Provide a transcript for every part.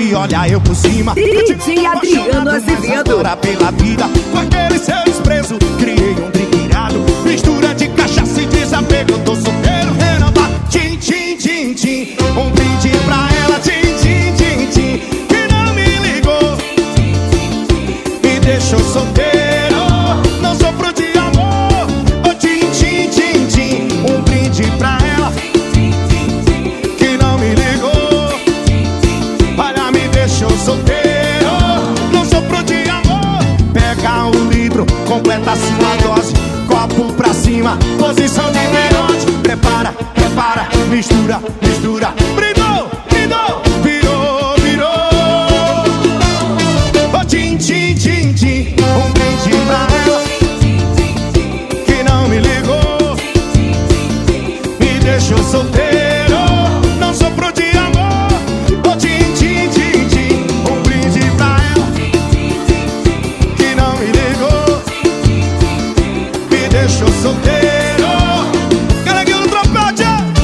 e olha eu por cima. DJ Adriano Azevedo. Agora pela vida, com aquele seu desprezo, criei um drink irado, mistura de cachaça e desapego. Eu tô solteiro, renovado. Tchim, tchim, tchim, tchim. Um brinde pra ela, tchim, tchim, tchim, tchim. Que não me ligou, me deixou solteiro, não sofro de amor. Oh, tchim, tchim, tchim, tchim. Um brinde pra ela, que não me ligou, olha, me deixou solteiro, não sofro de amor. Pega um litro, completa a sua dose, copo pra cima, posição de meiote. Prepara, prepara, mistura, mistura. Brindou, brindou, virou, virou. Oh, tchim, tchim, tchim, tchim. Um brinde pra ela, que não me ligou, me deixou solteiro, não sofro de amor. Oh, tchim, tchim, tchim, tchim. Um brinde pra ela, que não me ligou, me deixou solteiro. Caraguinho no trompete.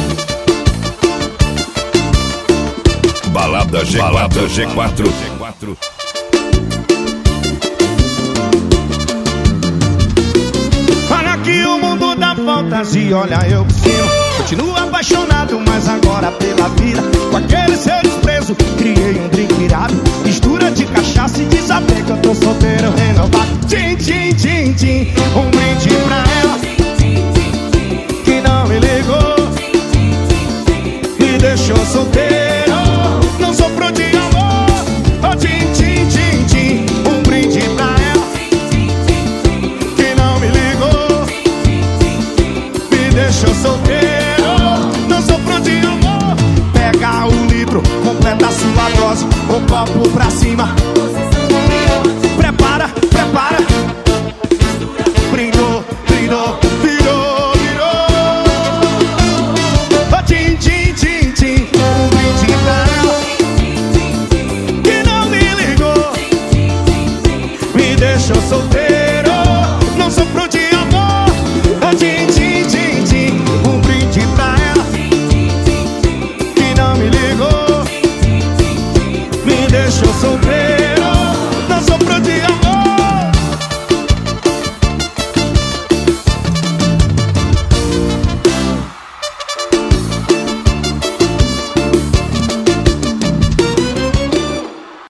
Balada G4. Olha aqui o mundo da fantasia, olha eu por cima. Continuo apaixonado, mas agora pela vida, com aquele seu desprezo, criei um drink irado, mistura de cachaça e desapego. Eu tô solteiro, renovado. Tchim, tchim, tchim, tchim. Um brinde pra ela, que não me ligou, me deixou solteiro, não sofro de amor. Oh, tchim, tchim, tchim, tchim. Um brinde pra ela, que não me ligou, me deixou solteiro, não sofro de amor. Pega um litro, completa a sua dose, o copo pra cima. Prepara, prepara. Brindou, brindou, virou, virou. Oh, tchim, tchim, tchim, tchim. Um brinde pra ela, que não me ligou, me deixou solteiro, não sofro de